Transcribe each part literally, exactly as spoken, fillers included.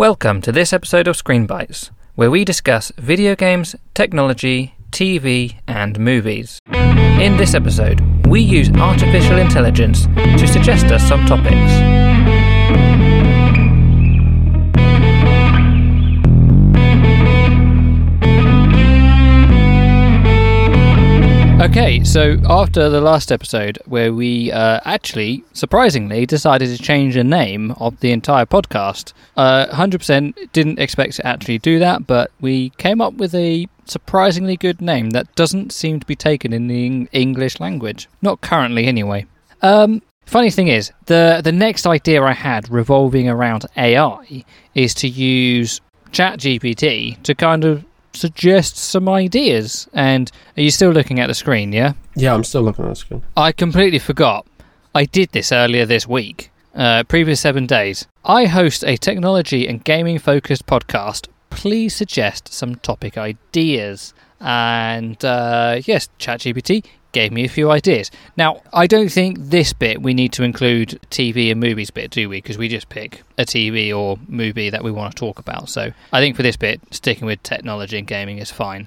Welcome to this episode of Screen Bites, where we discuss video games, technology, T V, and movies. In this episode, we use artificial intelligence to suggest us some topics. Okay, so after the last episode where we uh, actually, surprisingly, decided to change the name of the entire podcast, uh, one hundred percent didn't expect to actually do that, but we came up with a surprisingly good name that doesn't seem to be taken in the English language. Not currently, anyway. Um, funny thing is, the, the next idea I had revolving around A I is to use ChatGPT to kind of suggest some ideas. And are you still looking at the screen, yeah? Yeah, I'm still looking at the screen. I completely forgot. I did this earlier this week, uh, previous seven days. I host a technology and gaming focused podcast. Please suggest some topic ideas. And uh, yes, ChatGPT gave me a few ideas. Now, I don't think this bit we need to include T V and movies bit, do we? Because we just pick a T V or movie that we want to talk about. So I think for this bit, sticking with technology and gaming is fine.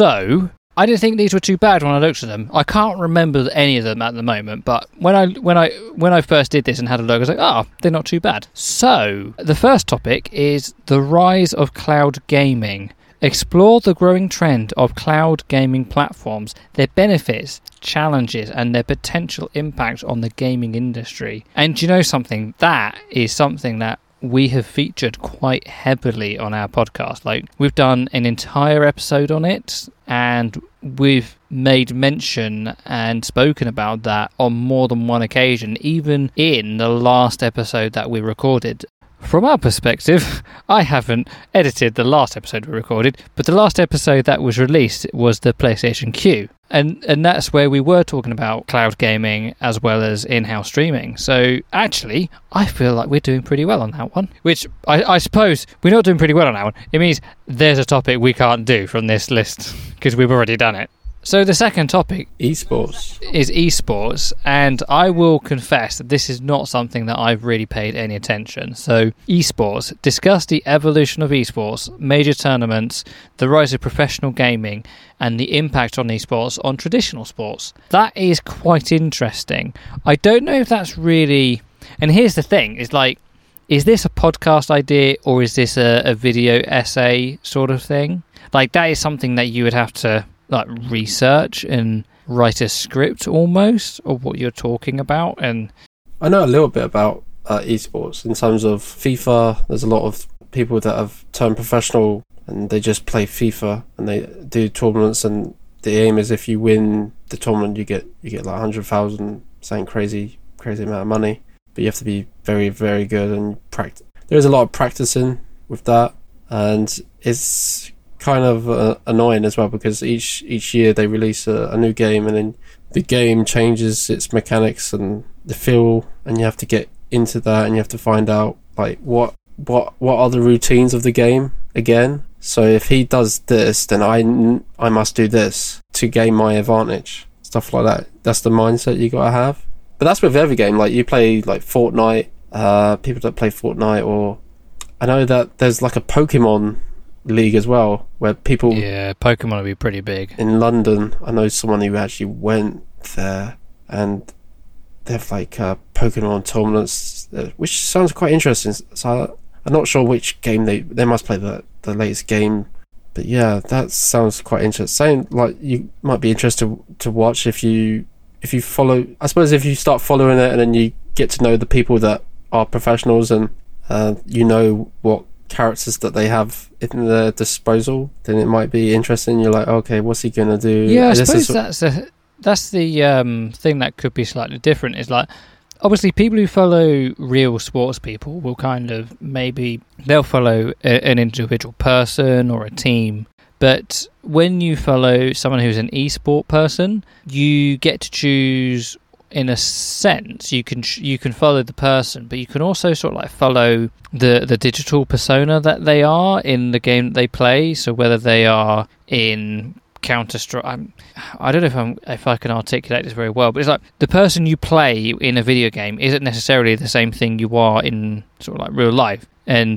So I didn't think these were too bad when I looked at them. I can't remember any of them at the moment, but when I when I when I first did this and had a look, I was like, oh, they're not too bad. So the first topic is the rise of cloud gaming. Explore the growing trend of cloud gaming platforms, their benefits, challenges, and their potential impact on the gaming industry. And do you know something? That is something that we have featured quite heavily on our podcast. Like, we've done an entire episode on it, and we've made mention and spoken about that on more than one occasion, even in the last episode that we recorded. From our perspective, I haven't edited the last episode we recorded, but the last episode that was released was the PlayStation Q. And and that's where we were talking about cloud gaming as well as in-house streaming. So actually, I feel like we're doing pretty well on that one. Which I, I suppose we're not doing pretty well on that one. It means there's a topic we can't do from this list because we've already done it. So the second topic esports is esports, and I will confess that this is not something that I've really paid any attention. So esports, discuss the evolution of esports, major tournaments, the rise of professional gaming, and the impact on esports on traditional sports. That is quite interesting. I don't know if that's really... And here's the thing, is like, is this a podcast idea or is this a, a video essay sort of thing? Like, that is something that you would have to like research and write a script almost of what you're talking about. And I know a little bit about uh, esports in terms of FIFA. There's a lot of people that have turned professional and they just play FIFA and they do tournaments, and the aim is if you win the tournament you get you get like one hundred thousand, something crazy crazy amount of money, but you have to be very very good and practice. There's a lot of practicing with that, and it's kind of uh, annoying as well because each each year they release a, a new game, and then the game changes its mechanics and the feel, and you have to get into that and you have to find out like what what what are the routines of the game again. So if he does this, then I, I must do this to gain my advantage, stuff like that. That's the mindset you gotta have. But that's with every game. Like, you play like Fortnite, uh people that play Fortnite, or I know that there's like a Pokemon league as well, where people... Yeah, Pokemon will be pretty big. In London, I know someone who actually went there, and they have like uh, Pokemon tournaments, uh, which sounds quite interesting. So I'm not sure which game they... They must play the, the latest game. But yeah, that sounds quite interesting. Like, you might be interested to watch if you if you follow... I suppose if you start following it and then you get to know the people that are professionals, and uh, you know what characters that they have in their disposal, then it might be interesting. You're like, okay, what's he gonna do? Yeah, I this suppose is... that's the that's the um, thing that could be slightly different. Is like, obviously people who follow real sports people will kind of maybe they'll follow a, an individual person or a team. But when you follow someone who's an esport person, you get to choose. In a sense, you can you can follow the person, but you can also sort of like follow the the digital persona that they are in the game that they play. So whether they are in Counter-Strike, I'm, I don't know if I'm if I can articulate this very well, but it's like the person you play in a video game isn't necessarily the same thing you are in sort of like real life. And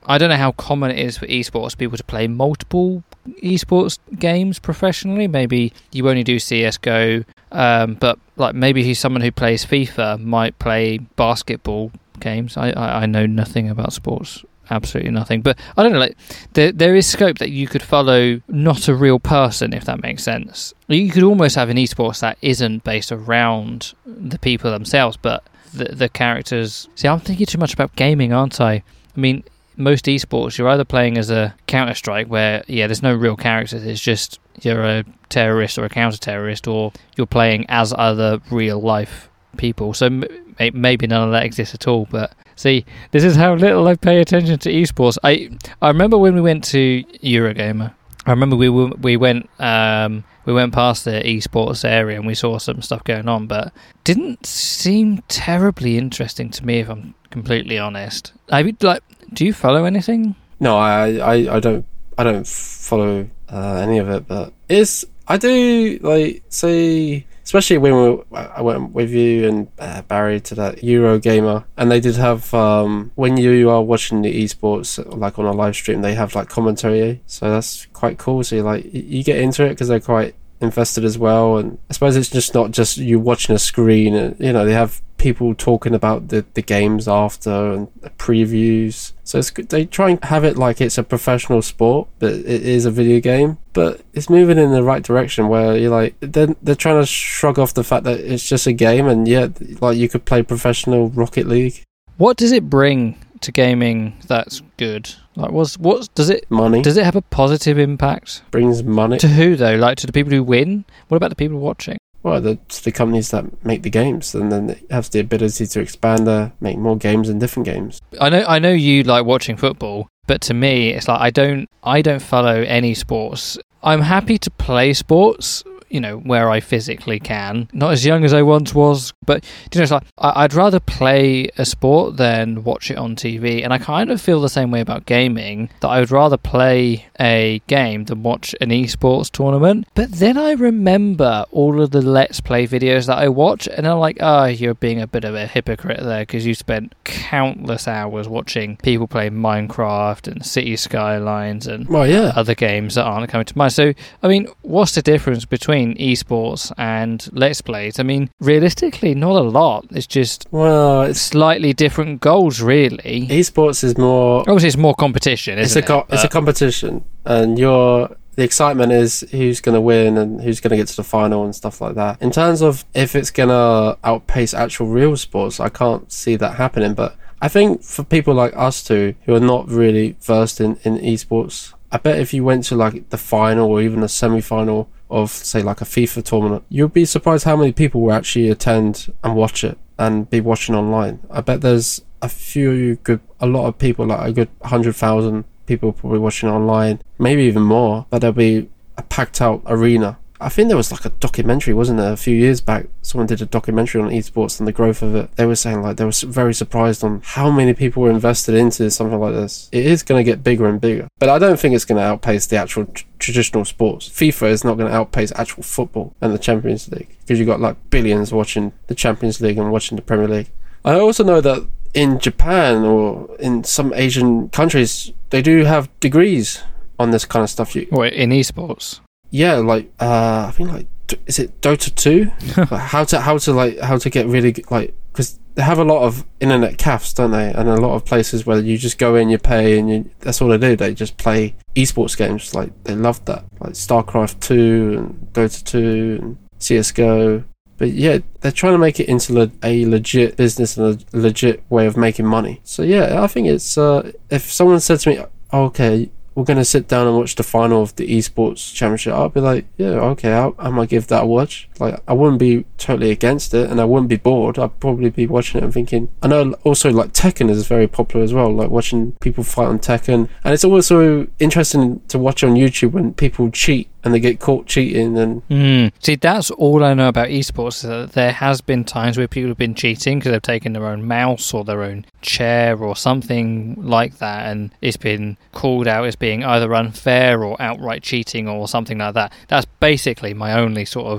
I don't know how common it is for esports people to play multiple esports games professionally. Maybe you only do C S G O, um, but like maybe he's someone who plays FIFA might play basketball games. I, I, I know nothing about sports, absolutely nothing. But I don't know, like there there is scope that you could follow not a real person, if that makes sense. You could almost have an esports that isn't based around the people themselves, but the the characters. See, I'm thinking too much about gaming, aren't I? I mean, most esports, you're either playing as a Counter-Strike where, yeah, there's no real characters. It's just you're a terrorist or a counter-terrorist, or you're playing as other real-life people. So m- maybe none of that exists at all. But see, this is how little I pay attention to esports. I I remember when we went to Eurogamer. I remember we were, we went um, we went past the esports area and we saw some stuff going on, but didn't seem terribly interesting to me, if I'm completely honest. I mean, like, do you follow anything? No, I, I, I don't I don't follow uh, any of it, but it's I do like say, especially when we, I went with you and uh, Barry to that Eurogamer, and they did have um, when you are watching the esports like on a live stream, they have like commentary, so that's quite cool. So you like you get into it because they're quite invested as well, and I suppose it's just not just you watching a screen, and you know they have people talking about the, the games after and previews. So it's good. They try and have it like it's a professional sport, but it is a video game. But it's moving in the right direction where you're like they're they're trying to shrug off the fact that it's just a game, and yet like you could play professional Rocket League. What does it bring to gaming that's good? Like, what's what does it money? Does it have a positive impact? Brings money to who though? Like to the people who win? What about the people watching? Well, the, to the companies that make the games, and then it has the ability to expand, uh, make more games and different games. I know, I know you like watching football, but to me, it's like I don't, I don't follow any sports. I'm happy to play sports, you know, where I physically can. Not as young as I once was, but you know, it's like I, I'd rather play a sport than watch it on T V. And I kind of feel the same way about gaming, that I would rather play a game than watch an esports tournament. But then I remember all of the Let's Play videos that I watch, and I'm like, oh, you're being a bit of a hypocrite there because you spent countless hours watching people play Minecraft and City Skylines and well, yeah. other games that aren't coming to mind. So, I mean, what's the difference between esports and Let's Plays? I mean, realistically, not a lot. It's just well, it's slightly different goals, really. Esports is more. Obviously, it's more competition. Isn't it's a co- it? it's a competition, and you're the excitement is who's going to win and who's going to get to the final and stuff like that. In terms of if it's going to outpace actual real sports, I can't see that happening. But I think for people like us two who are not really versed in in esports, I bet if you went to like the final or even a semi-final of say like a FIFA tournament, you'd be surprised how many people will actually attend and watch it and be watching online. I bet there's a few good, a lot of people, like a good one hundred thousand people probably watching online, maybe even more, but there'll be a packed out arena. I think there was like a documentary, wasn't there, a few years back? Someone did a documentary on esports and the growth of it. They were saying like they were very surprised on how many people were invested into something like this. It is going to get bigger and bigger, but I don't think it's going to outpace the actual tr- traditional sports. FIFA is not going to outpace actual football and the Champions League because you've got like billions watching the Champions League and watching the Premier League. I also know that in Japan or in some Asian countries, they do have degrees on this kind of stuff. You What, in esports? Yeah, like uh, I think like is it Dota two? Like how to how to like how to get really good, like because they have a lot of internet cafes, don't they? And a lot of places where you just go in, you pay, and you, that's all they do. They just play esports games. Like they love that, like StarCraft two and Dota two and C S G O. But yeah, they're trying to make it into le- a legit business and a legit way of making money. So yeah, I think it's uh, if someone said to me, oh, "Okay, we're going to sit down and watch the final of the esports championship," I'll be like, yeah, okay, I'll, I might give that a watch. Like, I wouldn't be totally against it, and I wouldn't be bored. I'd probably be watching it and thinking, I know also like Tekken is very popular as well, like watching people fight on Tekken. And it's also interesting to watch on YouTube when people cheat and they get caught cheating. And mm. See, that's all I know about esports. Uh, there has been times where people have been cheating because they've taken their own mouse or their own chair or something like that, and it's been called out as being either unfair or outright cheating or something like that. That's basically my only sort of awareness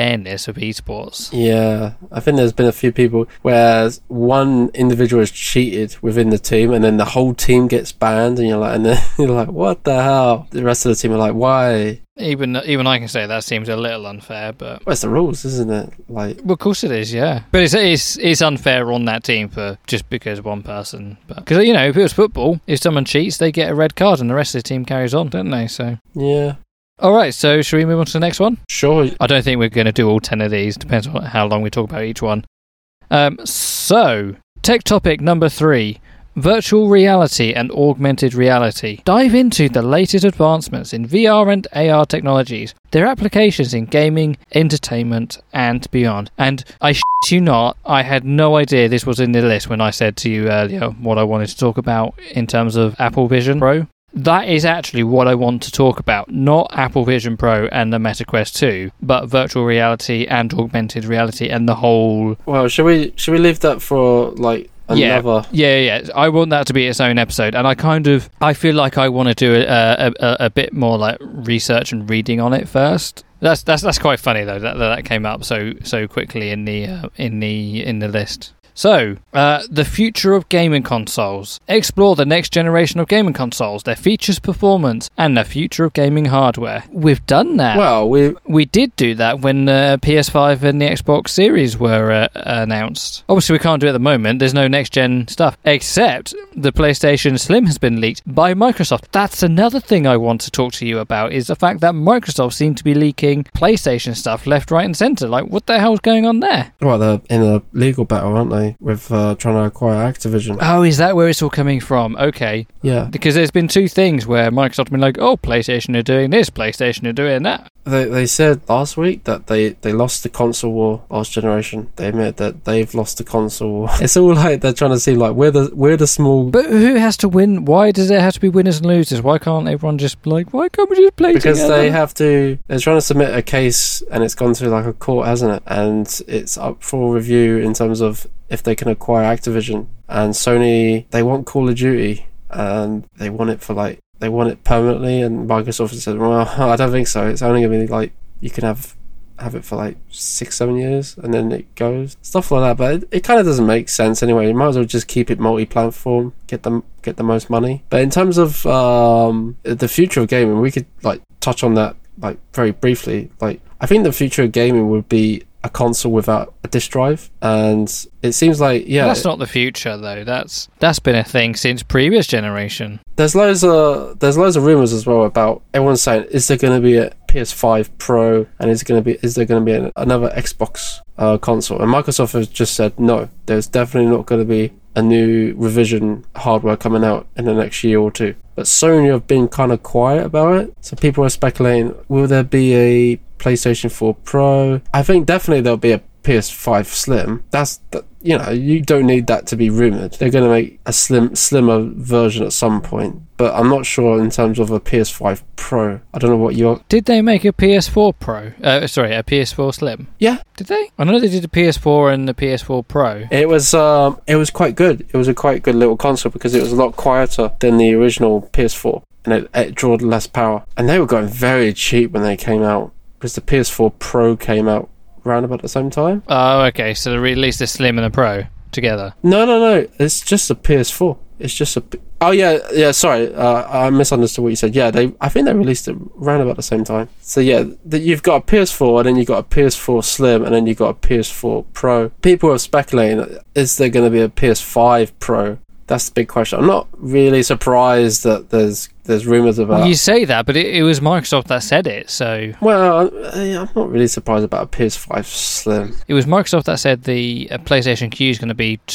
unfairness of esports. Yeah, I think there's been a few people where one individual has cheated within the team, and then the whole team gets banned, and you're like, and then you're like, what the hell? The rest of the team are like, why? Even even I can say that seems a little unfair, but well, it's the rules, isn't it? Like, well, of course it is, yeah. But it's it's it's unfair on that team for just because one person. Because you know, if it was football, if someone cheats, they get a red card, and the rest of the team carries on, don't they? So yeah. All right, so should we move on to the next one? Sure. I don't think we're going to do all ten of these. Depends on how long we talk about each one. Um, so, tech topic number three. Virtual reality and augmented reality. Dive into the latest advancements in V R and A R technologies, their applications in gaming, entertainment, and beyond. And I shit you not, I had no idea this was in the list when I said to you earlier what I wanted to talk about in terms of Apple Vision Pro. That is actually what I want to talk about, not Apple Vision Pro and the Meta Quest two, but virtual reality and augmented reality and the whole... Well, should we should we leave that for, like, another... Yeah, yeah, yeah. I want that to be its own episode, and I kind of... I feel like I want to do a, a, a, a bit more, like, research and reading on it first. That's that's that's quite funny, though, that that came up so so quickly in the uh, in the in the list. So, uh, the future of gaming consoles. Explore the next generation of gaming consoles, their features, performance, and the future of gaming hardware. We've done that. Well, we we did do that when the uh, P S five and the Xbox Series were uh, announced. Obviously, we can't do it at the moment. There's no next-gen stuff. Except the PlayStation Slim has been leaked by Microsoft. That's another thing I want to talk to you about, is the fact that Microsoft seem to be leaking PlayStation stuff left, right, and centre. Like, what the hell's going on there? Well, they're in a legal battle, aren't they? With uh, trying to acquire Activision. Oh, is that where it's all coming from? Okay. Yeah. Because there's been two things where Microsoft have been like, oh, PlayStation are doing this, PlayStation are doing that. They they said last week that they, they lost the console war last generation. They admit that they've lost the console war. It's all like they're trying to seem like we're the we're the small. But who has to win? Why does it have to be winners and losers? Why can't everyone just be like, why can't we just play because together? they have to. They're trying to submit a case, and it's gone through like a court, hasn't it? And it's up for review in terms of if they can acquire Activision. And Sony, they want Call of Duty, and they want it for like. They want it permanently, and Microsoft has said, well, I don't think so. It's only going to be like, you can have have it for like six, seven years, and then it goes. Stuff like that, but it, it kind of doesn't make sense anyway. You might as well just keep it multi-platform, get them get the most money. But in terms of um, the future of gaming, we could like touch on that like very briefly. Like, I think the future of gaming would be a console without a disk drive, and it seems like yeah that's not the future though. That's that's been a thing since previous generation. There's loads of there's loads of rumors as well about everyone's saying, is there going to be a P S five Pro, and is going to be is there going to be an, another Xbox uh, console? And Microsoft has just said no. There's definitely not going to be a new revision hardware coming out in the next year or two. But Sony have been kind of quiet about it, so people are speculating, will there be a PlayStation four Pro? I think definitely there'll be a P S five Slim. That's that, you know, you don't need that to be rumoured. They're going to make a slim, slimmer version at some point, but I'm not sure in terms of a P S five Pro. I don't know what you're... Did they make a P S four Pro? Uh, sorry, a P S four Slim? Yeah. Did they? I know they did the P S four and the P S four Pro. It was um, it was quite good. It was a quite good little console because it was a lot quieter than the original P S four, and it, it drawed less power. And they were going very cheap when they came out, because the P S four Pro came out around about the same time. Oh, okay. So they released the Slim and the Pro together. No, no, no. It's just a P S four. It's just a. Oh yeah, yeah. Sorry, uh, I misunderstood what you said. Yeah, they. I think they released it around about the same time. So yeah, the, you've got a P S four, and then you've got a P S four Slim, and then you've got a P S four Pro. People are speculating: is there going to be a P S five Pro? That's the big question. I'm not really surprised that there's there's rumours about... Well, you say that, but it, it was Microsoft that said it, so... Well, I'm not really surprised about a P S five Slim. It was Microsoft that said the uh, PlayStation Q is going to be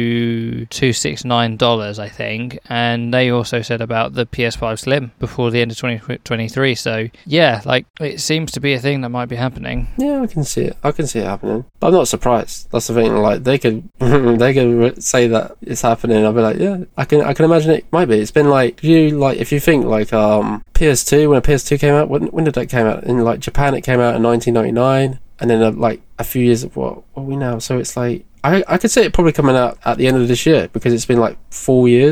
two two six nine dollars, I think, and they also said about the P S five Slim before the end of twenty twenty-three, so yeah, like, it seems to be a thing that might be happening. Yeah, I can see it. I can see it happening. But I'm not surprised. That's the thing, like, they could they could say that it's happening, I'll be like, yeah, I can I can imagine it might be. It's been like, you like, if you think like um P S two, when a P S two came out, when when did that came out? In like Japan it came out in nineteen ninety-nine, and then uh, like a few years of what what are we now? So it's like I I could see it probably coming out at the end of this year, because it's been like four years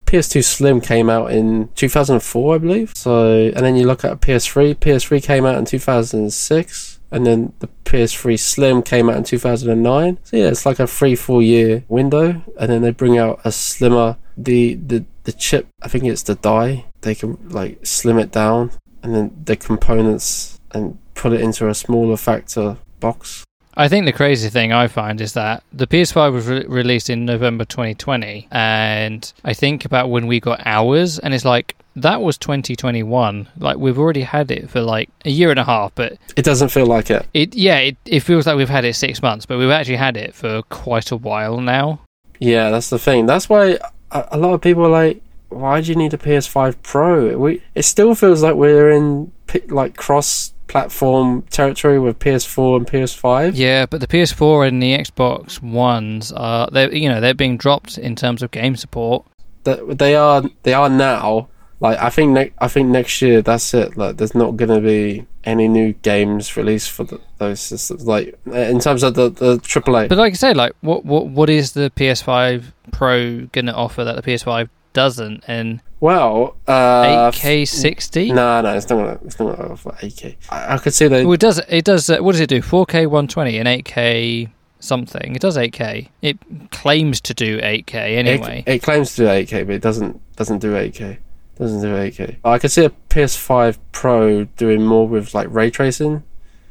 P S two Slim came out in two thousand four, I believe. So, and then you look at P S three. P S three came out in two thousand six, and then the P S three Slim came out in two thousand nine. So yeah, it's like a three, four year window, and then they bring out a slimmer. The the the chip, I think it's the die. They can like slim it down, and then the components, and put it into a smaller factor box. I think the crazy thing I find is that the P S five was re- released in November twenty twenty, and I think about when we got ours, and it's like, that was twenty twenty-one. Like, we've already had it for like a year and a half, but it doesn't feel like it. It yeah, it, it feels like we've had it six months, but we've actually had it for quite a while now. Yeah, that's the thing. That's why a, a lot of people are like, why do you need a P S five Pro? We it still feels like we're in like cross platform territory with P S four and P S five. Yeah, but the P S four and the Xbox Ones are, they you know they're being dropped in terms of game support. That they are they are now. Like I think ne- I think next year that's it. Like there's not going to be any new games released for the, those systems. Like in terms of the the triple A. But like I say, like what what what is the P S five Pro going to offer that the P S five doesn't? And well, uh, eight K sixty? No, no, it's not gonna, it's not gonna offer eight K. I, I could see that. Well, it does. It does. Uh, what does it do? four K one twenty and eight K something. It does eight K. It claims to do eight K anyway. It, it claims to do eight K, but it doesn't doesn't do eight K. Doesn't do eight K. I could see a P S five Pro doing more with like ray tracing.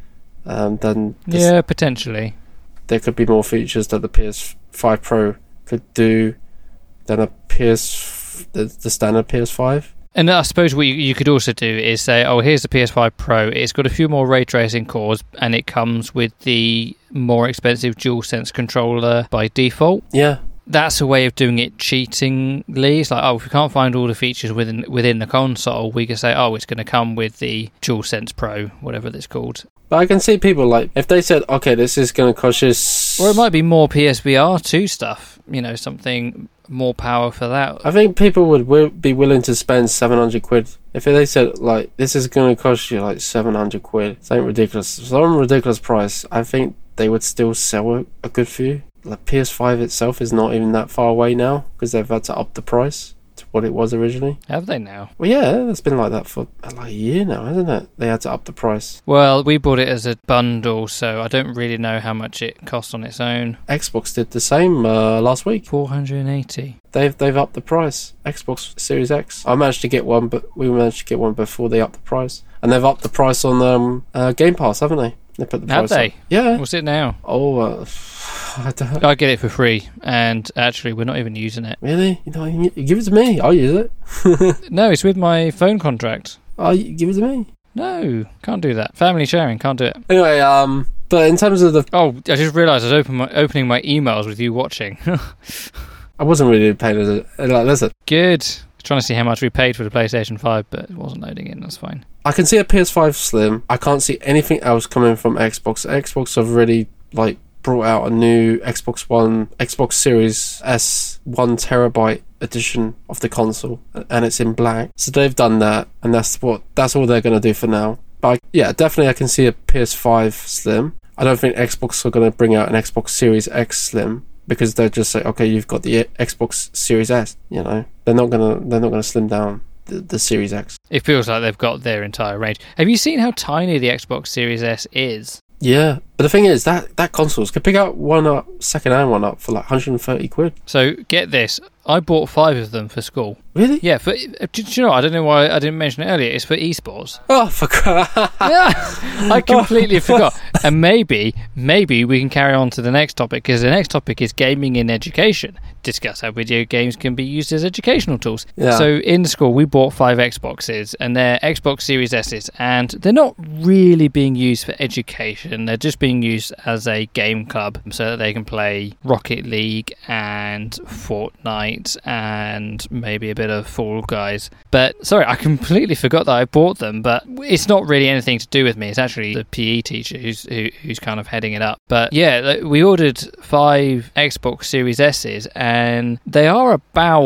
Um, than this. Yeah, potentially. There could be more features that the P S five Pro could do than a P S the, the standard P S five. And I suppose what you, you could also do is say, oh, here's the P S five Pro. It's got a few more ray tracing cores, and it comes with the more expensive DualSense controller by default. Yeah. That's a way of doing it cheatingly. It's like, oh, if we can't find all the features within within the console, we can say, oh, it's going to come with the DualSense Pro, whatever it's called. But I can see people, like, if they said, okay, this is going to cost you... S- or it might be more P S V R two stuff, you know, something more power for that. I think people would w- be willing to spend seven hundred quid. If they said, like, this is going to cost you, like, seven hundred quid, something ridiculous, some ridiculous price, I think they would still sell a, a good few. Like P S five itself is not even that far away now because they've had to up the price to what it was originally. Have they now? Well, yeah, it's been like that for like a year now, hasn't it? They had to up the price. Well, we bought it as a bundle, so I don't really know how much it cost on its own. Xbox did the same uh, last week. four hundred eighty. They've they've upped the price. Xbox Series X. I managed to get one, but we managed to get one before they upped the price, and they've upped the price on um, uh, Game Pass, haven't they? They put the Have price they? up. Yeah. What's it now? Oh, uh, I don't. I get it for free, and actually, we're not even using it. Really? You know, you give it to me. I'll use it. No, it's with my phone contract. Oh, give it to me. No, can't do that. Family sharing, can't do it. Anyway, um, but in terms of the, oh, I just realised I was open my, opening my emails with you watching. I wasn't really paying attention. Like, listen. Good. Trying to see how much we paid for the PlayStation five, but it wasn't loading in. That's fine. I can see a P S five Slim. I can't see anything else coming from Xbox. Xbox have already like brought out a new Xbox One, Xbox Series S one terabyte edition of the console, and it's in black. So they've done that, and that's what that's all they're going to do for now. But yeah, definitely I can see a P S five Slim. I don't think Xbox are going to bring out an Xbox Series X Slim, because they'll just say, okay, you've got the Xbox Series S. You know, they're not gonna they're not gonna slim down the, the Series X. It feels like they've got their entire range. Have you seen how tiny the Xbox Series S is? Yeah, but the thing is that that consoles could pick out one up, second hand one up for like one hundred thirty quid. So get this, I bought five of them for school. Really? Yeah. For did you know? I don't know why I didn't mention it earlier. It's for esports. Oh, for crap! Yeah, I completely forgot. And maybe, maybe we can carry on to the next topic, because the next topic is gaming in education. Discuss how video games can be used as educational tools. Yeah. So in school, we bought five Xboxes, and they're Xbox Series S's, and they're not really being used for education. They're just being used as a game club, so that they can play Rocket League and Fortnite and maybe a bit of Fall Guys. But sorry, I completely forgot that I bought them. But it's not really anything to do with me. It's actually the P E teacher who's who, who's kind of heading it up. But yeah, we ordered five Xbox Series S's, and they are about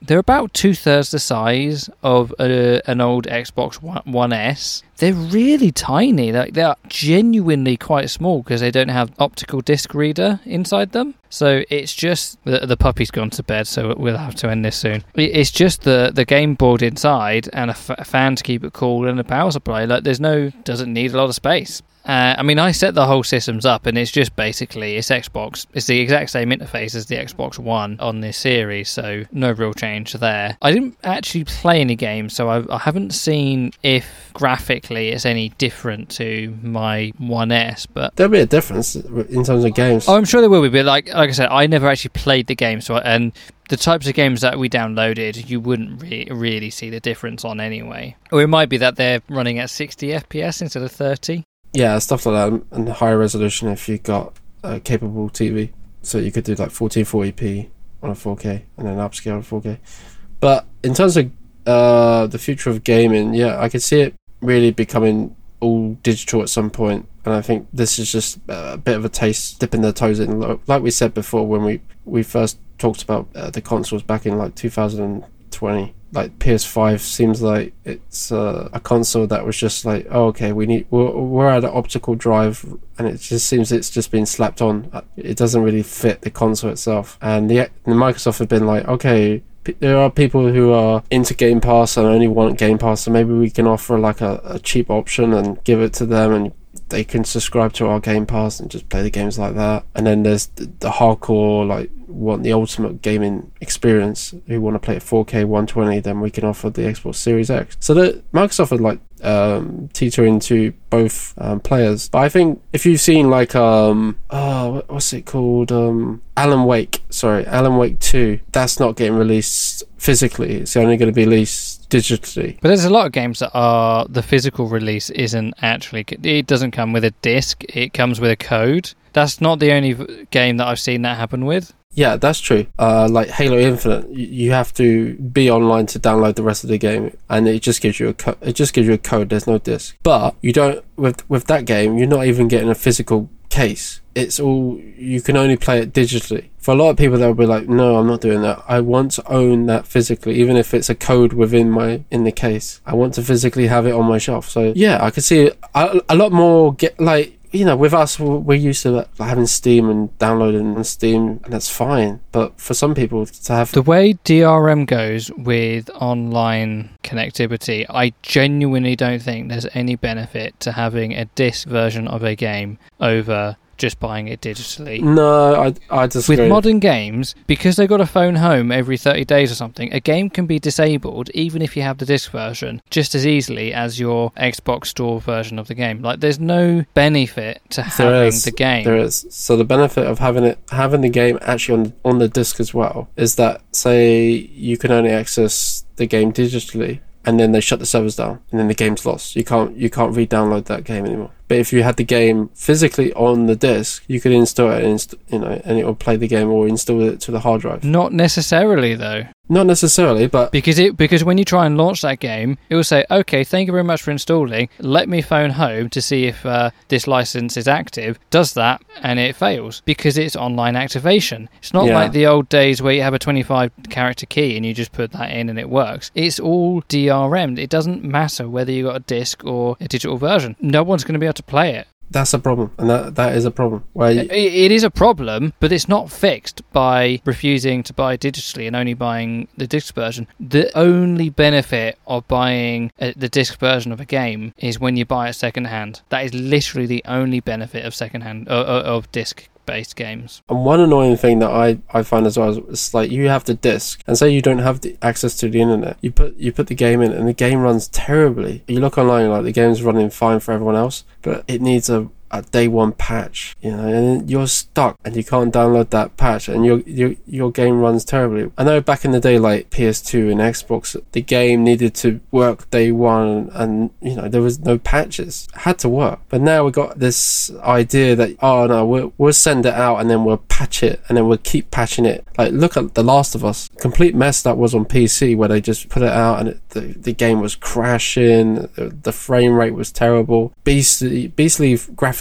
They're about two-thirds the size of a, an old Xbox One S. They're really tiny. Like, they're genuinely quite small because they don't have optical disc reader inside them. So it's just... The, the puppy's gone to bed, so we'll have to end this soon. It's just the, the game board inside and a, f- a fan to keep it cool and a power supply. Like, there's no... Doesn't need a lot of space. Uh, I mean, I set the whole systems up, and it's just basically, it's Xbox. It's the exact same interface as the Xbox One on this series, so no real change there. I didn't actually play any games, so I, I haven't seen if graphically it's any different to my One S, but... There'll be a difference in terms of games. Oh, I'm sure there will be, but like, like I said, I never actually played the game, so and... the types of games that we downloaded, you wouldn't re- really see the difference on anyway. Or it might be that they're running at sixty F P S instead of thirty. Yeah, stuff like that, and higher resolution if you got a capable T V. So you could do like fourteen forty p on a four K and then upscale to four K. But in terms of uh, the future of gaming, yeah, I could see it really becoming all digital at some point. And I think this is just a bit of a taste, dipping their toes in. Like we said before when we, we first talked about uh, the consoles back in like two thousand twenty. Like P S five seems like it's uh, a console that was just like, oh, okay, we need we're, we're at an optical drive, and it just seems it's just been slapped on. It doesn't really fit the console itself. And the, the Microsoft have been like, okay, p- there are people who are into Game Pass and only want Game Pass, so maybe we can offer like a, a cheap option and give it to them, and they can subscribe to our Game Pass and just play the games like that. And then there's the, the hardcore, like, want the ultimate gaming experience, who want to play at four K one twenty, then we can offer the Xbox Series X. So the Microsoft would like um, teeter into both um, players. But I think if you've seen like um oh what's it called um Alan Wake, sorry, Alan Wake two, that's not getting released physically. It's only going to be released digitally. But there's a lot of games that are the physical release isn't actually, it doesn't come with a disc, it comes with a code. That's not the only v- game that I've seen that happen with. Yeah, that's true. Uh, like Halo Infinite, you, you have to be online to download the rest of the game, and it just gives you a co- it just gives you a code. There's no disc. But you don't with with that game. You're not even getting a physical case. It's all, you can only play it digitally. For a lot of people, they'll be like, "No, I'm not doing that. I want to own that physically, even if it's a code within my in the case. I want to physically have it on my shelf." So yeah, I can see a, a lot more get like. You know, with us, we're used to having Steam and downloading on Steam, and that's fine. But for some people to have... The way D R M goes with online connectivity, I genuinely don't think there's any benefit to having a disc version of a game over just buying it digitally. No, I, I disagree. With modern games, because they've got a phone home every thirty days or something, a game can be disabled even if you have the disc version just as easily as your Xbox Store version of the game. Like, there's no benefit to having there is, the game. There is. So the benefit of having it, having the game actually on on the disc as well, is that, say you can only access the game digitally, and then they shut the servers down, and then the game's lost. You can't you can't re-download that game anymore. But if you had the game physically on the disc, you could install it, and inst- you know, and it will play the game, or install it to the hard drive. Not necessarily, though. Not necessarily, but because it because when you try and launch that game, it will say, "Okay, thank you very much for installing. Let me phone home to see if uh, this license is active." Does that, and it fails because it's online activation. It's not yeah. like the old days where you have a twenty-five character key and you just put that in and it works. It's all D R M'd. It doesn't matter whether you got a disc or a digital version. No one's going to be able to play it. That's a problem, and that that is a problem. Where you... it, it is a problem, but it's not fixed by refusing to buy digitally and only buying the disc version. The only benefit of buying a, the disc version of a game is when you buy it secondhand. That is literally the only benefit of secondhand uh, uh, of disc based games. And one annoying thing that I, I find as well is it's like you have the disc, and say you don't have the access to the internet, you put you put the game in and the game runs terribly. You look online, like the game's running fine for everyone else, but it needs a a day one patch, you know, and you're stuck and you can't download that patch, and your your your game runs terribly. I know back in the day, like P S two and Xbox, the game needed to work day one, and you know there was no patches, it had to work. But now we got this idea that oh no, we'll we'll send it out and then we'll patch it and then we'll keep patching it. Like look at The Last of Us, complete mess that was on P C, where they just put it out and it, the the game was crashing, the, the frame rate was terrible, beastly beastly graphics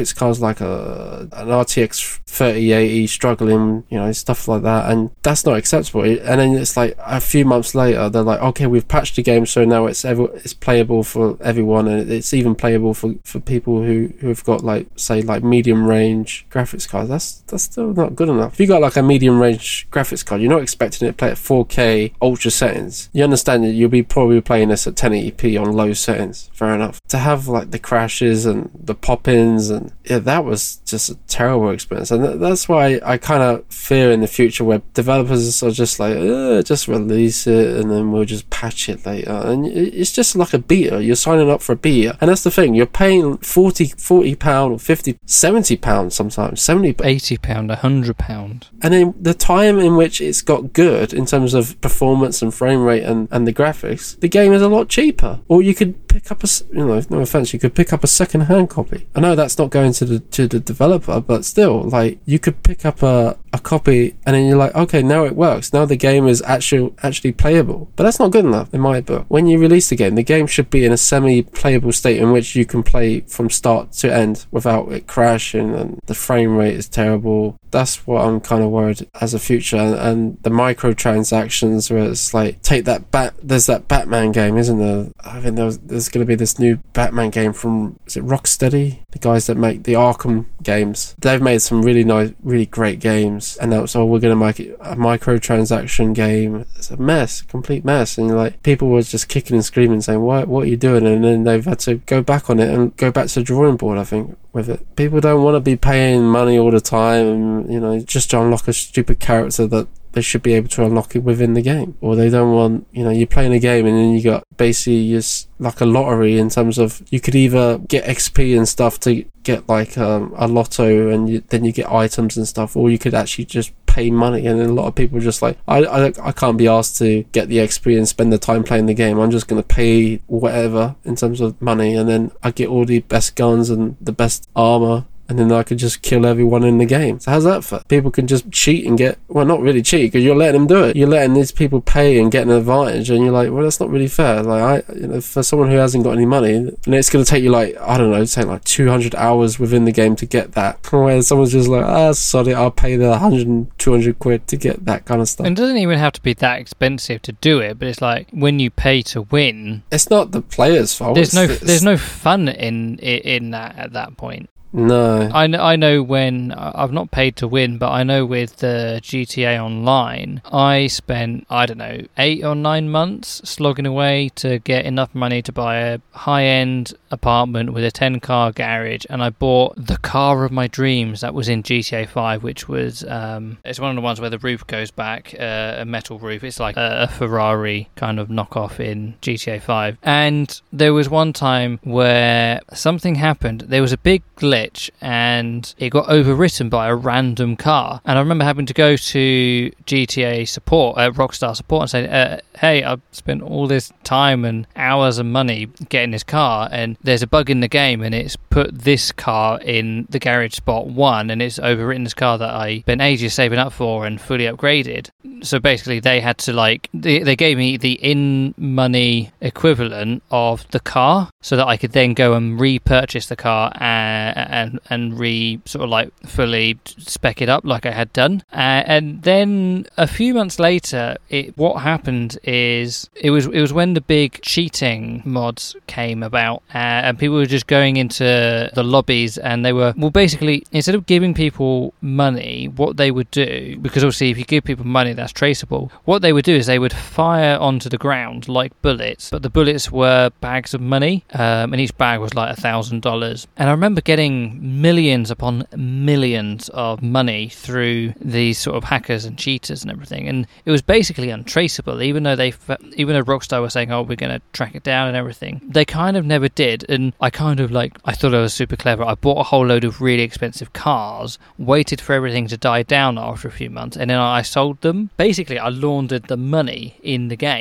graphics cards like a an R T X thirty eighty struggling, you know, stuff like that, and that's not acceptable. And then it's like a few months later, they're like, okay, we've patched the game, so now it's ever it's playable for everyone, and it's even playable for, for people who who have got like say like medium range graphics cards. That's that's still not good enough. If you got like a medium range graphics card, you're not expecting it to play at four K ultra settings. You understand that you'll be probably playing this at ten eighty p on low settings. Fair enough. To have like the crashes and the pop-ins, and yeah, that was just a terrible experience. And th- that's why I kind of fear in the future where developers are just like, just release it and then we'll just patch it later. And it's just like a beta. You're signing up for a beta, and that's the thing. You're paying forty pounds or fifty, seventy pounds sometimes, seventy, eighty pounds, one hundred pounds. And then the time in which it's got good in terms of performance and frame rate and, and the graphics, the game is a lot cheaper. Or you could pick up a, you know, no offense, you could pick up a second-hand copy. I know that's not going to the to the developer, but still, like, you could pick up a, a copy and then you're like, okay, now it works. Now the game is actually actually playable. But that's not good enough in my book. When you release the game, the game should be in a semi-playable state in which you can play from start to end without it crashing, and the frame rate is terrible. That's what I'm kind of worried as a future. And, and the microtransactions where it's like, take that bat, there's that Batman game, isn't there? I think there's, there's going to be this new Batman game from, is it Rocksteady? The guys that make the Arkham games. They've made some really nice, really great games. And that's, oh, we're going to make it a microtransaction game. It's a mess, a complete mess. And like, people were just kicking and screaming saying, what, what are you doing? And then they've had to go back on it and go back to the drawing board, I think, with it. People don't want to be paying money all the time, and, you know, just to unlock a stupid character that they should be able to unlock it within the game. Or they don't want, you know, you're playing a game and then you got basically just like a lottery in terms of you could either get X P and stuff to get like um, a lotto, and you, then you get items and stuff, or you could actually just pay money. And then a lot of people are just like, I, I, I can't be asked to get the X P and spend the time playing the game. I'm just going to pay whatever in terms of money, and then I get all the best guns and the best armor, and then I could just kill everyone in the game. So how's that for? People can just cheat and get, well, not really cheat, because you're letting them do it. You're letting these people pay and get an advantage, and you're like, well, that's not really fair. Like, I, you know, for someone who hasn't got any money, and it's going to take you like, I don't know, take like two hundred hours within the game to get that. Where someone's just like, ah, sorry, I'll pay the one hundred, two hundred quid to get that kind of stuff. And it doesn't even have to be that expensive to do it, but it's like, when you pay to win, it's not the player's fault. There's no, it's, there's no fun in in that at that point. No. I know, I know when, I've not paid to win, but I know with the G T A Online, I spent, I don't know, eight or nine months slogging away to get enough money to buy a high-end apartment with a ten-car garage, and I bought the car of my dreams that was in G T A five, which was, um, it's one of the ones where the roof goes back, uh, a metal roof. It's like a, a Ferrari kind of knockoff in G T A five. And there was one time where something happened. There was a big glitch, and it got overwritten by a random car. And I remember having to go to G T A support, uh, Rockstar support, and say, uh, hey, I've spent all this time and hours and money getting this car, and there's a bug in the game, and it's put this car in the garage spot one, and it's overwritten this car that I spent ages saving up for and fully upgraded. So basically they had to like, they, they gave me the in-money equivalent of the car, so that I could then go and repurchase the car and and, and re sort of like fully spec it up like I had done. Uh, and then a few months later, it what happened is it was it was when the big cheating mods came about, uh, and people were just going into the lobbies, and they were, well, basically, instead of giving people money, what they would do, because obviously if you give people money, that's traceable, what they would do is they would fire onto the ground like bullets, but the bullets were bags of money, um, and each bag was like a thousand dollars. And I remember getting millions upon millions of money through these sort of hackers and cheaters and everything, and it was basically untraceable. Even though they, even though Rockstar was saying, "Oh, we're going to track it down" and everything, they kind of never did. And I kind of like, I thought I was super clever. I bought a whole load of really expensive cars, waited for everything to die down after a few months, and then I sold them. Basically, I laundered the money in the game.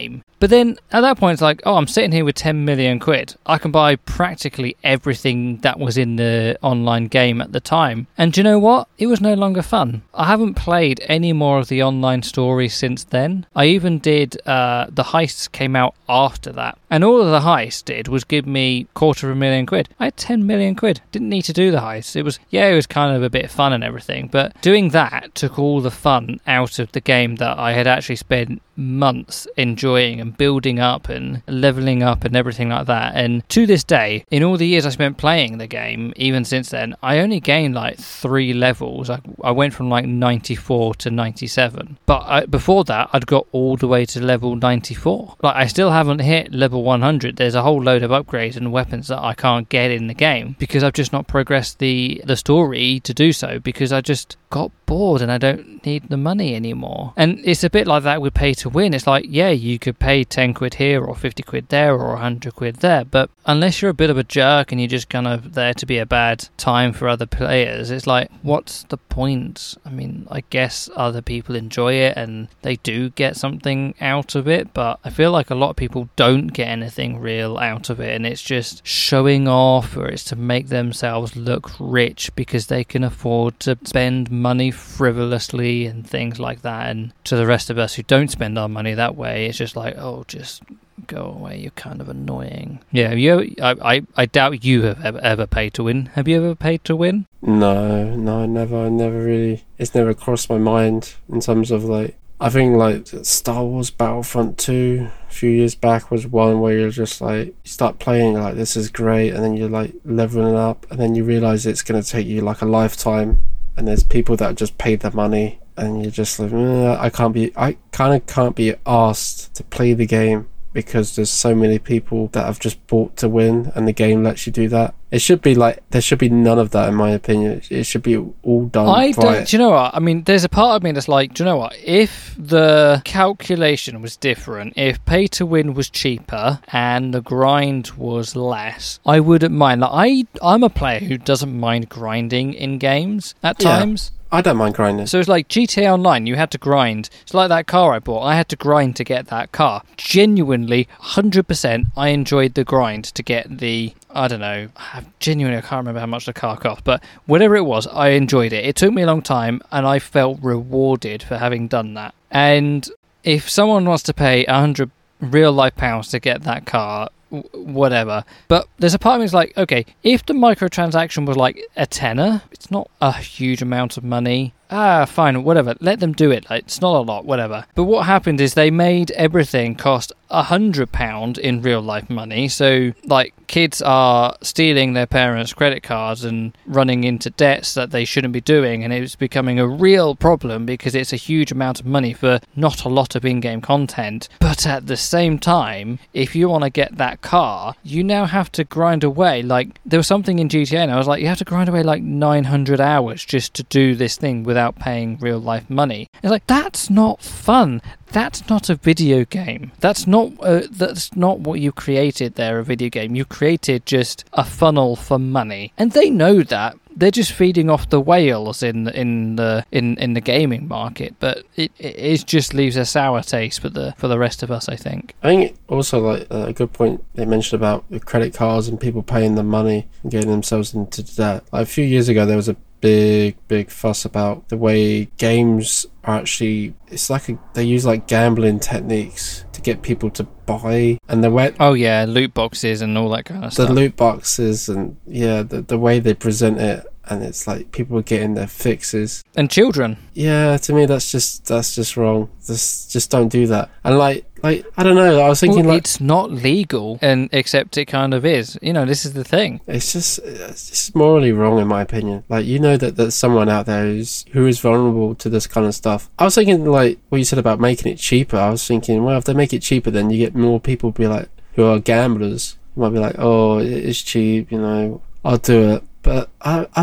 But then at that point, it's like, oh, I'm sitting here with ten million quid. I can buy practically everything that was in the online game at the time. And do you know what? It was no longer fun. I haven't played any more of the online story since then. I even did, uh, the heists came out after that. And all of the heist did was give me quarter of a million quid. I had ten million quid. Didn't need to do the heist. It was, yeah, it was kind of a bit fun and everything. But doing that took all the fun out of the game that I had actually spent months enjoying and building up and leveling up and everything like that. And to this day, in all the years I spent playing the game, even since then, I only gained like three levels. I, I went from like ninety-four to ninety-seven. But I, before that, I'd got all the way to level ninety-four. Like, I still haven't hit level one hundred. There's a whole load of upgrades and weapons that I can't get in the game because I've just not progressed the, the story to do so, because I just got bored and I don't need the money anymore. And it's a bit like that with pay to win. It's like, yeah, you could pay ten quid here or fifty quid there or one hundred quid there, but unless you're a bit of a jerk and you're just kind of there to be a bad time for other players, it's like, what's the point? I mean, I guess other people enjoy it and they do get something out of it, but I feel like a lot of people don't get anything real out of it, and it's just showing off, or it's to make themselves look rich because they can afford to spend money frivolously and things like that. And to the rest of us who don't spend our money that way, it's just like, oh, just go away, you're kind of annoying. Yeah, you. I, I, I doubt you have ever, ever paid to win. Have you ever paid to win? No, no, never. I never really. It's never crossed my mind in terms of like. I think like Star Wars Battlefront two a few years back was one where you're just like, you start playing like, this is great, and then you're like leveling up, and then you realise it's going to take you like a lifetime, and there's people that just paid their money, and you're just like, eh, I can't be, I kind of can't be asked to play the game because there's so many people that have just bought to win, and the game lets you do that. It should be like, there should be none of that in my opinion. It should be all done I don't, right. do you know what? I mean, there's a part of me that's like, do you know what? If the calculation was different, if pay to win was cheaper and the grind was less, I wouldn't mind. Like, I, I'm a player who doesn't mind grinding in games at Yeah. times. I don't mind grinding. So it's like G T A Online, you had to grind. It's like that car I bought. I had to grind to get that car. Genuinely, one hundred percent, I enjoyed the grind to get the, I don't know, I genuinely, I can't remember how much the car cost, but whatever it was, I enjoyed it. It took me a long time, and I felt rewarded for having done that. And if someone wants to pay one hundred real life pounds to get that car, whatever. But there's a part of me that's like, okay, if the microtransaction was like a tenner, it's not a huge amount of money. Ah, fine, whatever. Let them do it. Like, it's not a lot, whatever. But what happened is they made everything cost a hundred pound in real life money. So, like, kids are stealing their parents' credit cards and running into debts that they shouldn't be doing, and it's becoming a real problem because it's a huge amount of money for not a lot of in-game content. But at the same time, if you want to get that car, you now have to grind away. Like, there was something in G T A, and I was like, you have to grind away like nine hundred hours just to do this thing without paying real life money. It's like, that's not fun. That's not a video game. That's not uh, that's not what you created there, a video game. You created just a funnel for money. And they know that. They're just feeding off the whales in in the in, in the gaming market, but it, it just leaves a sour taste for the for the rest of us, I think. I think also like uh, a good point they mentioned about the credit cards and people paying the money and getting themselves into debt. Like a few years ago, there was a big big fuss about the way games are actually, it's like a, they use like gambling techniques to get people to buy, and the way oh yeah loot boxes and all that kind of the stuff. loot boxes and yeah the, the way they present it, and it's like people are getting their fixes. And children. Yeah, to me that's just that's just wrong. Just just don't do that. And like like I don't know, I was thinking well, like it's not legal, and except it kind of is. You know, this is the thing. It's just it's just morally wrong in my opinion. Like, you know that there's someone out there who's who is vulnerable to this kind of stuff. I was thinking like what you said about making it cheaper. I was thinking, well, if they make it cheaper, then you get more people be like who are gamblers. You might be like, oh, it's cheap, you know, I'll do it. But I I think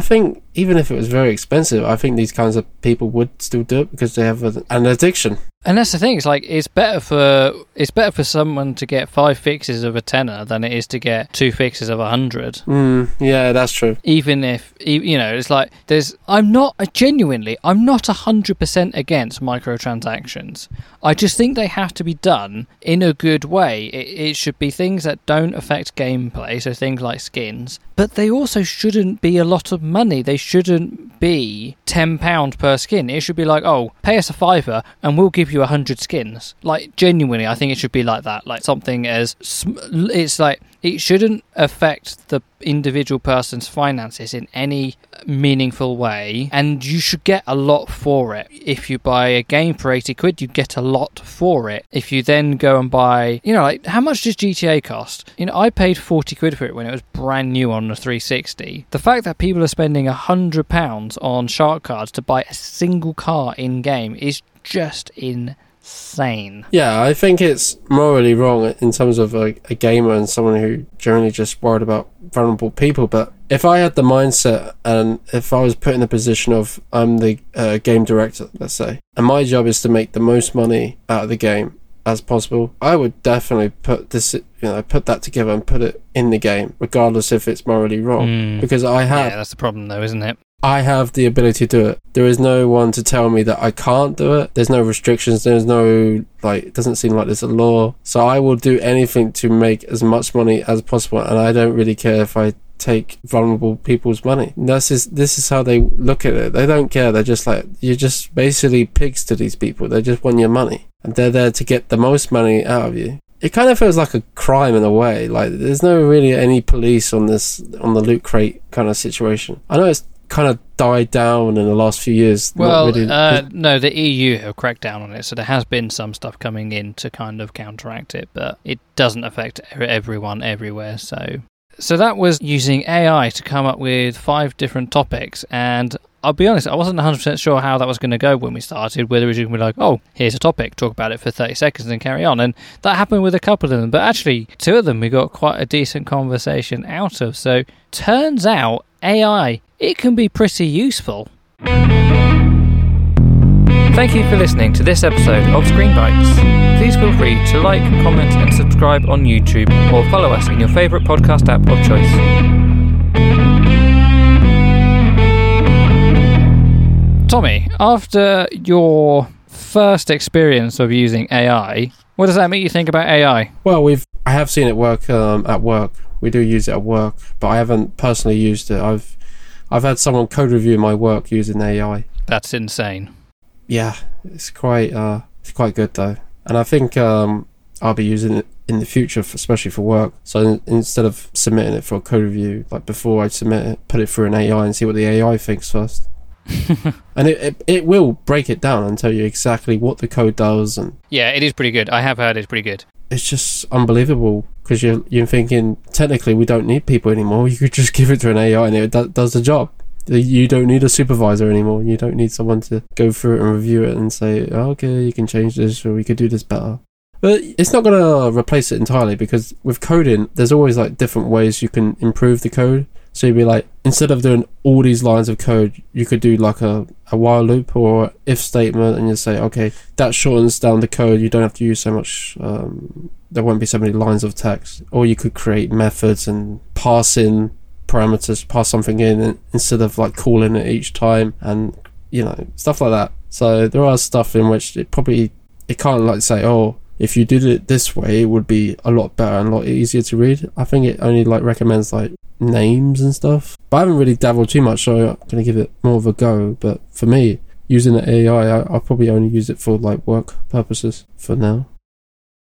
even if it was very expensive, I think these kinds of people would still do it because they have a, an addiction. And that's the thing. It's like it's better for it's better for someone to get five fixes of a tenner than it is to get two fixes of a hundred. Mm, yeah, that's true. Even if you know, it's like there's. I'm not genuinely. I'm not a hundred percent against microtransactions. I just think they have to be done in a good way. It, it should be things that don't affect gameplay, so things like skins. But they also shouldn't be a lot of money. They shouldn't be ten pounds per skin. It should be like, oh, pay us a fiver and we'll give you a hundred skins. Like, genuinely, I think it should be like that. Like something as sm- it's like it shouldn't affect the individual person's finances in any meaningful way, and you should get a lot for it. If you buy a game for eighty quid, you get a lot for it. If you then go and buy, you know, like how much does G T A cost? You know, I paid forty quid for it when it was brand new on the three sixty. The fact that people are spending a hundred pounds on shark cards to buy a single car in game is just insane. Yeah, I think it's morally wrong in terms of a, a gamer and someone who generally just worried about vulnerable people. But if I had the mindset and if I was put in the position of I'm the uh, game director, let's say, and my job is to make the most money out of the game as possible, I would definitely put this, you know, put that together and put it in the game, regardless if it's morally wrong. Mm. Because I have, yeah, that's the problem, though, isn't it? I have the ability to do it. There is no one to tell me that I can't do it. There's no restrictions. There's no, like, it doesn't seem like there's a law. So I will do anything to make as much money as possible, and I don't really care if I take vulnerable people's money. This is this is how they look at it. They don't care. They're just like, you're just basically pigs to these people. They just want your money, and they're there to get the most money out of you. It kind of feels like a crime in a way. Like, there's no really any police on this, on the loot crate kind of situation. I know it's kind of died down in the last few years. Well, really, uh, no, the E U have cracked down on it, so there has been some stuff coming in to kind of counteract it, but it doesn't affect everyone everywhere. So, so that was using A I to come up with five different topics, and I'll be honest, I wasn't one hundred percent sure how that was going to go when we started, whether it was going to be like, oh, here's a topic, talk about it for thirty seconds and carry on. And that happened with a couple of them, but actually two of them we got quite a decent conversation out of. So turns out A I, it can be pretty useful. Thank you for listening to this episode of Screen Bites. Please feel free to like, comment and subscribe on YouTube, or follow us in your favourite podcast app of choice. Tommy, after your first experience of using A I, what does that make you think about A I? Well, we've I have seen it work um, at work. We do use it at work, but I haven't personally used it. I've I've had someone code review my work using A I. That's insane. Yeah, it's quite uh, it's quite good though, and I think um, I'll be using it in the future, for, especially for work. So in, instead of submitting it for a code review, like before I submit it, put it through an A I and see what the A I thinks first. And it, it it will break it down and tell you exactly what the code does. And yeah, it is pretty good. I have heard it's pretty good. It's just unbelievable because you're you're thinking technically we don't need people anymore. You could just give it to an A I and it do, does the job. You don't need a supervisor anymore. You don't need someone to go through it and review it and say, oh, okay, you can change this or we could do this better. But it's not going to replace it entirely, because with coding, there's always like different ways you can improve the code. So you'd be like, instead of doing all these lines of code, you could do like a, a while loop or if statement, and you say, okay, that shortens down the code. You don't have to use so much, um, there won't be so many lines of text. Or you could create methods and pass in parameters, pass something in instead of like calling it each time, and you know, stuff like that. So there are stuff in which it probably, it can't like say, oh, if you did it this way, it would be a lot better and a lot easier to read. I think it only like recommends like names and stuff. But I haven't really dabbled too much, so I'm going to give it more of a go. But for me, using the A I, I, I'll probably only use it for like work purposes for now.